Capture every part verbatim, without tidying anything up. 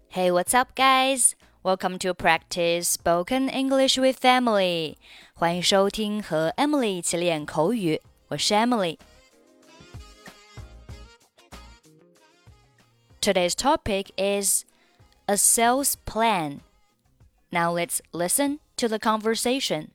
Hey, what's up, guys? Welcome to practice spoken English with Emily. 欢迎收听和 Emily 一起练口语，我是 Emily. Today's topic is a sales plan. Now let's listen to the conversation.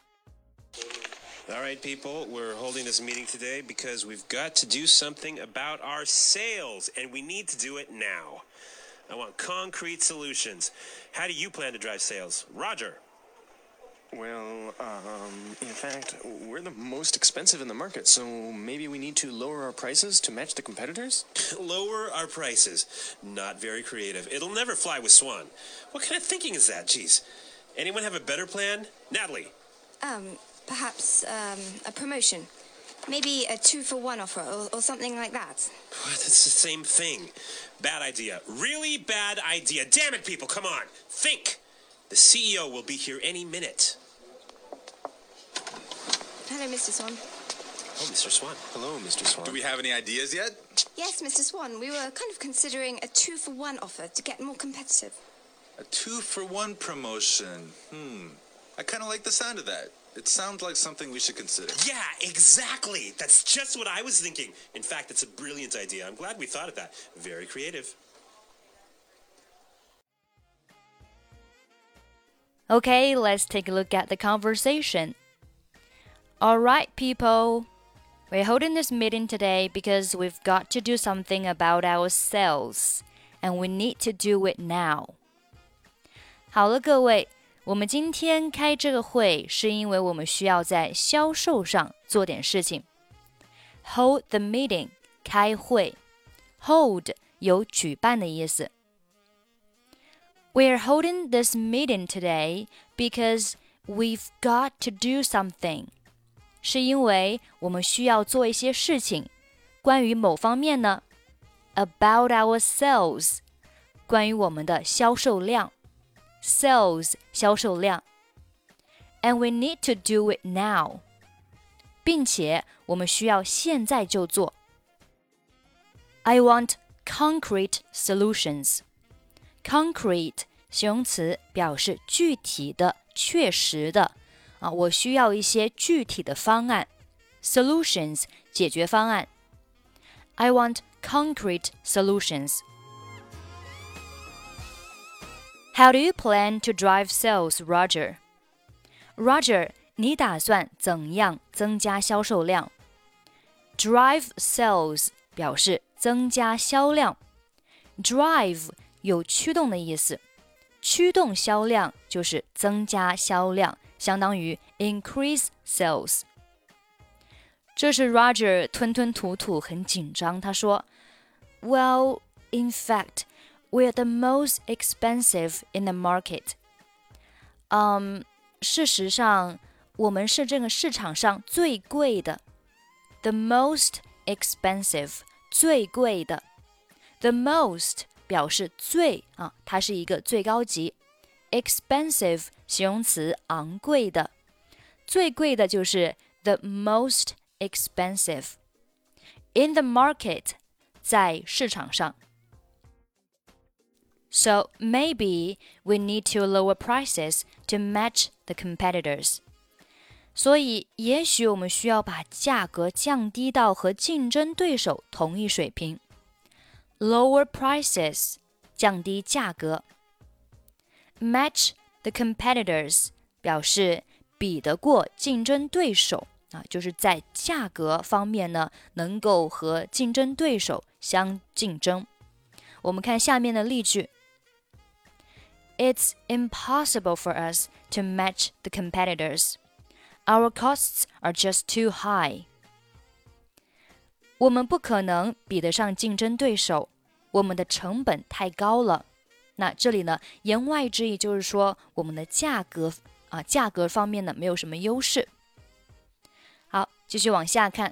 All right, people, we're holding this meeting today because we've got to do something about our sales, and we need to do it now. I want concrete solutions. How do you plan to drive sales? Roger. Well, um, in fact, we're the most expensive in the market, so maybe we need to lower our prices to match the competitors? Lower our prices. Not very creative. It'll never fly with Swan. What kind of thinking is that? Jeez. Anyone have a better plan? Natalie. Um, perhaps, um, a promotion. Maybe a two-for-one offer or, or something like that. What? It's the same thing. Bad idea. Really bad idea. Damn it, people, come on. Think. The C E O will be here any minute. Hello, Mister Swan. Oh, Mister Swan. Hello, Mister Swan. Do we have any ideas yet? Yes, Mister Swan, we were kind of considering a two-for-one offer to get more competitive. A two-for-one promotion. Hmm. I kind of like the sound of that. It sounds like something we should consider. Yeah, exactly. That's just what I was thinking. In fact, it's a brilliant idea. I'm glad we thought of that. Very creative. Okay, let's take a look at the conversation. All right, people. We're holding this meeting today because we've got to do something about our sales, and we need to do it now. 好了，各位，我们今天开这个会是因为我们需要在销售上做点事情。Hold the meeting， 开会。Hold 有举办的意思。We're holding this meeting today because we've got to do something. 是因为我们需要做一些事情。关于某方面呢 ？About our sales. 关于我们的销售量。Sales 销售量。And we need to do it now. 并且我们需要现在就做。I want concrete solutions. Concrete 形容词表示具体的、确实的啊，我需要一些具体的方案 Solutions 解决方案 I want concrete solutions. How do you plan to drive sales, Roger? Roger, 你打算怎样增加销售量 Drive sales 表示增加销量 Drive有驱动的意思，驱动销量就是增加销量，相当于 increase sales。这是 Roger 吞吞吐吐，很紧张。他说 ，Well, in fact, we're the most expensive in the market. 嗯，事实上，我们是这个市场上最贵的。The most expensive， 最贵的。The most表示最啊，它是一个最高级 expensive 形容词昂贵的最贵的就是 the most expensive in the market 在市场上 So maybe we need to lower prices to match the competitors 所以也许我们需要把价格降低到和竞争对手同一水平Lower prices 降低价格 Match the competitors 表示比得过竞争对手啊，就是在价格方面呢能够和竞争对手相竞争我们看下面的例句 It's impossible for us to match the competitors. Our costs are just too high. 我们不可能比得上竞争对手，我们的成本太高了。那这里呢，言外之意就是说，我们的价格啊，价格方面呢没有什么优势。好，继续往下看。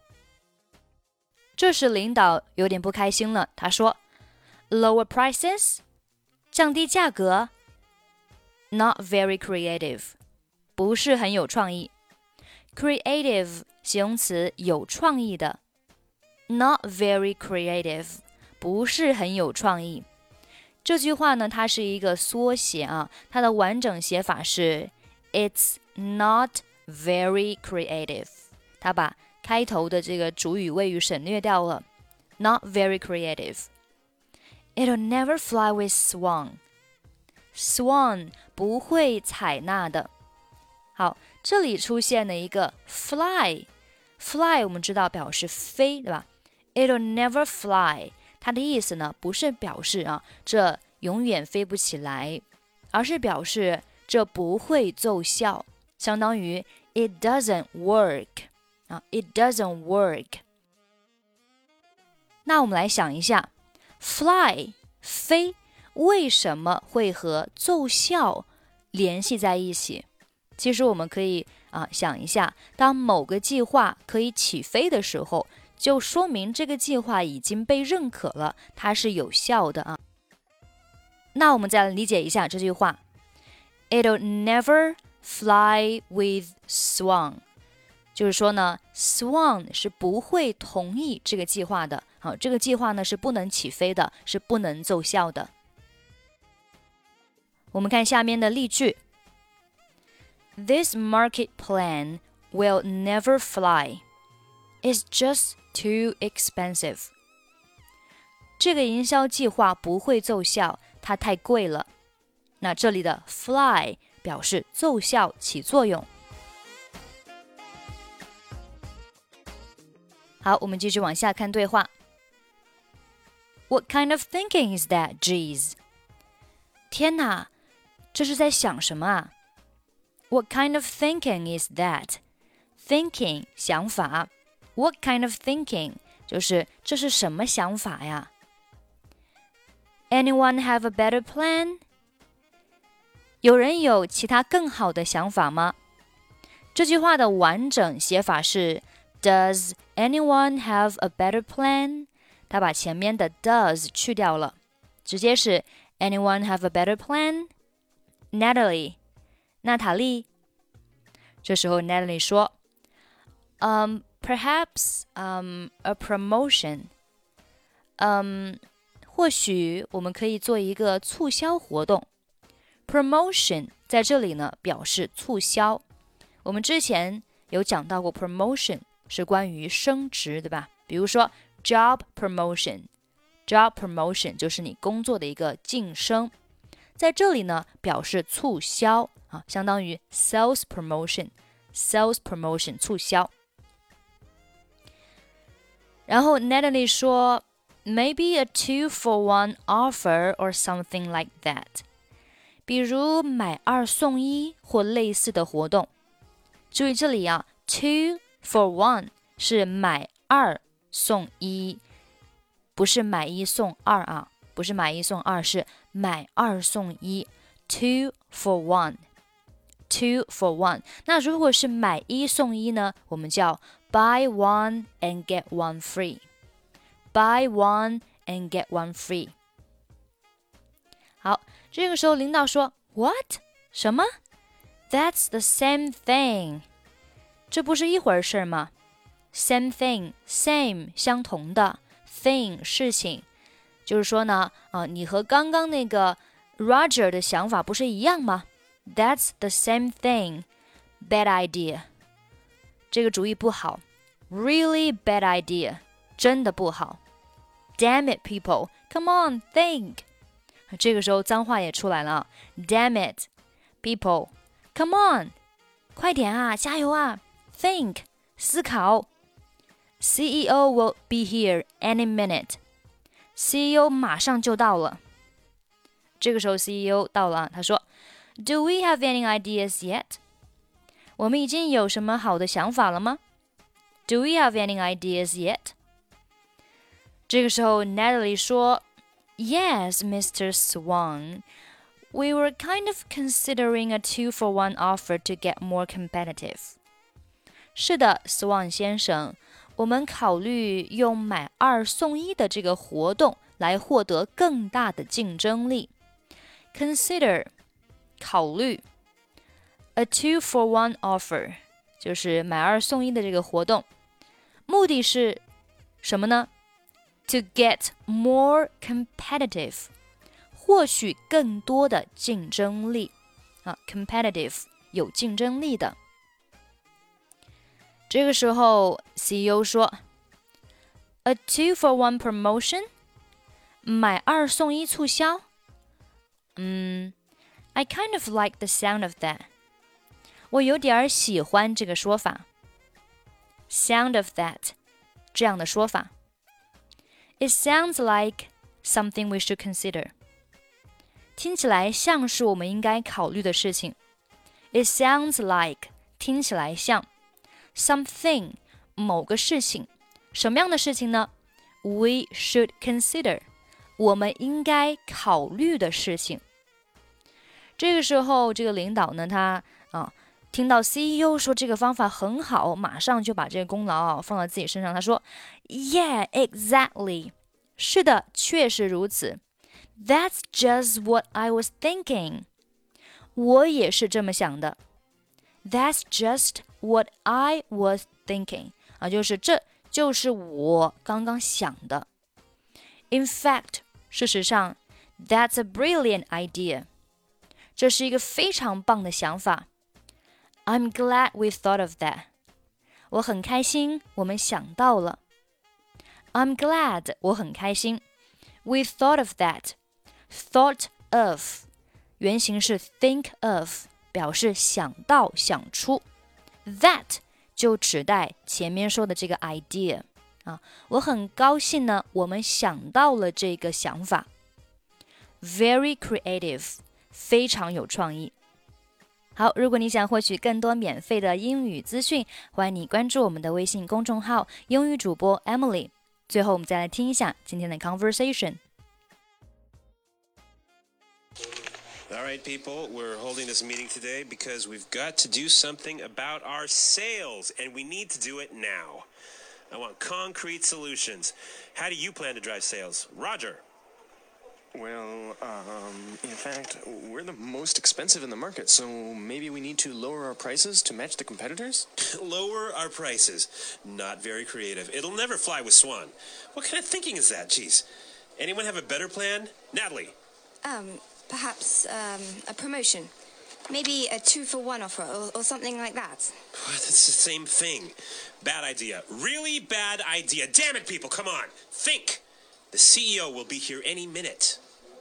这时领导有点不开心了，他说 ：“Lower prices， 降低价格 ，not very creative， 不是很有创意。Creative 形容词有创意的。” Not very creative 不是很有创意这句话呢，它是一个缩写啊，它的完整写法是 It's not very creative。它把开头的这个主语谓语省略掉了 ，not very creative。It'll never fly with swan。Swan 不会采纳的。好，这里出现了一个 fly。Fly 我们知道表示飞，对吧 ？It'll never fly， 它的意思呢不是表示啊这永远飞不起来，而是表示这不会奏效，相当于 it doesn't work 啊 ，it doesn't work。那我们来想一下 ，fly 飞为什么会和奏效联系在一起？其实我们可以啊想一下，当某个计划可以起飞的时候，就说明这个计划已经被认可了，它是有效的啊。那我们再来理解一下这句话 ，It'll never fly with swan， 就是说呢 ，swan 是不会同意这个计划的，好，这个计划呢是不能起飞的，是不能奏效的。我们看下面的例句。This market plan will never fly. It's just too expensive. 这个营销计划不会奏效，它太贵了。那这里的 fly 表示奏效起作用。好，我们继续往下看对话。What kind of thinking is that, geez? 天哪，这是在想什么啊？What kind of thinking is that? Thinking 想法 What kind of thinking 就是这是什么想法呀 Anyone have a better plan? 有人有其他更好的想法吗？这句话的完整写法是 Does anyone have a better plan? 他把前面的 does 去掉了，直接是 Anyone have a better plan? Natalie娜塔莉，这时候 Natalie 说 um, Perhaps um, a promotion um, 或许我们可以做一个促销活动 Promotion 在这里呢表示促销，我们之前有讲到过 promotion 是关于升职，对吧？比如说 job promotion Job promotion 就是你工作的一个晋升，在这里呢表示促销啊，相当于 sales promotion sales promotion 促销。然后 Natalie 说 Maybe a two for one offer or something like that， 比如买二送一或类似的活动。注意这里啊 two for one 是买二送一，不是买一送二啊，不是买一送二，是买二送一 two for one two for one。 那如果是买一送一呢，我们叫 buy one and get one free buy one and get one free。 好，这个时候领导说 What? 什么？ That's the same thing， 这不是一回事吗？ Same thing Same 相同的， thing 事情，就是说呢、呃、你和刚刚那个 Roger 的想法不是一样吗？ That's the same thing Bad idea， 这个主意不好， Really bad idea， 真的不好。 Damn it people Come on think， 这个时候脏话也出来了 Damn it people Come on 快点啊，加油啊 Think 思考。 C E O will be here any minute， C E O 马上就到了。这个时候 C E O 到了，他说 Do we have any ideas yet？ 我们已经有什么好的想法了吗？ Do we have any ideas yet？ 这个时候 Natalie 说 Yes, Mister Swan We were kind of considering a two for one offer to get more competitive。 是的 Swan 先生，我们考虑用买二送一的这个活动来获得更大的竞争力。 Consider 考虑， A two for one offer 就是买二送一的这个活动，目的是什么呢？ To get more competitive 获取更多的竞争力啊 competitive 有竞争力的。这个时候 C E O 说 A two for one promotion 买二送一促销嗯 I kind of like the sound of that 我有点喜欢这个说法 sound of that 这样的说法 It sounds like something we should consider 听起来像是我们应该考虑的事情 It sounds like 听起来像something 某个事情什么样的事情呢 We should consider 我们应该考虑的事情这个时候这个领导呢他啊听到 C E O 说这个方法很好马上就把这个功劳啊放到自己身上他说 Yeah, exactly 是的确实如此 That's just what I was thinking 我也是这么想的That's just what I was thinking 啊，就是这就是我刚刚想的 In fact 事实上 That's a brilliant idea 这是一个非常棒的想法 I'm glad we thought of that 我很开心我们想到了 I'm glad 我很开心 We thought of that Thought of 原型是 think of表示想到想出 That 就指代前面说的这个 idea 啊，我很高兴呢我们想到了这个想法 Very creative 非常有创意好，如果你想获取更多免费的英语资讯欢迎你关注我们的微信公众号英语主播 Emily 最后我们再来听一下今天的 conversation All right, people, we're holding this meeting today because we've got to do something about our sales, and we need to do it now. I want concrete solutions. How do you plan to drive sales? Roger. Well, um, in fact, we're the most expensive in the market, so maybe we need to lower our prices to match the competitors? Lower our prices. Not very creative. It'll never fly with Swan. What kind of thinking is that? Jeez. Anyone have a better plan? Natalie. Um, perhaps um, a promotion. Maybe a two for one offer or, or something like that. What? It's the same thing. Bad idea. Really bad idea. Damn it, people. Come on. Think. The C E O will be here any minute.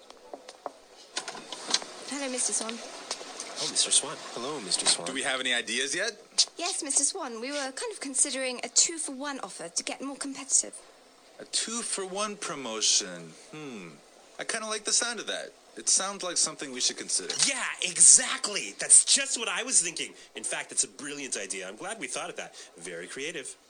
Hello, Mister Swan. Oh, Mister Swan. Hello, Mister Swan. Do we have any ideas yet? Yes, Mister Swan. We were kind of considering a two for one offer to get more competitive. A two for one promotion. Hmm. I kind of like the sound of that. It sounds like something we should consider. Yeah, exactly. That's just what I was thinking. In fact, it's a brilliant idea. I'm glad we thought of that. Very creative.